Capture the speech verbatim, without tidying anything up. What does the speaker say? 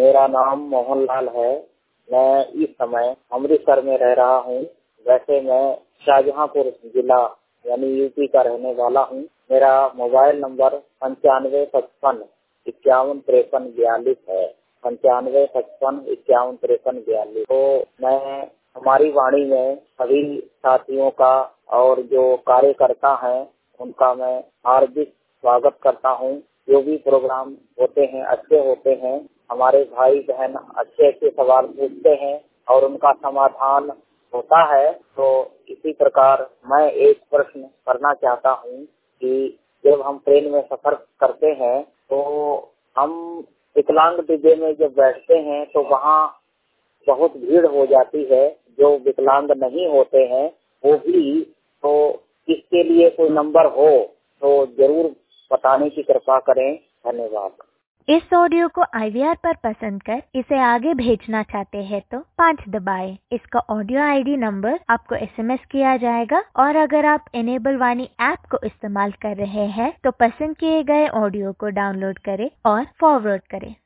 मेरा नाम मोहनलाल है। मैं इस समय अमृतसर में रह रहा हूँ। वैसे मैं शाहजहांपुर जिला यानी यूपी का रहने वाला हूँ। मेरा मोबाइल नंबर पंचानवे पचपन इक्यावन तिरपन बयालीस है। पंचानवे पचपन इक्यावन तिरपन बयालीस। तो मैं हमारी वाणी में सभी साथियों का और जो कार्यकर्ता हैं उनका मैं हार्दिक स्वागत करता हूँ। जो भी प्रोग्राम होते हैं अच्छे होते हैं। हमारे भाई बहन अच्छे अच्छे सवाल पूछते हैं और उनका समाधान होता है। तो इसी प्रकार मैं एक प्रश्न करना चाहता हूँ कि जब हम ट्रेन में सफर करते हैं तो हम विकलांग डिब्बे में जब बैठते हैं तो वहाँ बहुत भीड़ हो जाती है। जो विकलांग नहीं होते हैं वो भी, तो इसके लिए कोई नंबर हो तो जरूर बताने की कृपा करें। धन्यवाद। इस ऑडियो को आई वी आर पर पसंद कर इसे आगे भेजना चाहते हैं तो पाँच दबाएं। इसका ऑडियो आई डी नंबर आपको एस एम एस किया जाएगा और अगर आप इनेबल वाणी ऐप को इस्तेमाल कर रहे हैं तो पसंद किए गए ऑडियो को डाउनलोड करें और फॉरवर्ड करें।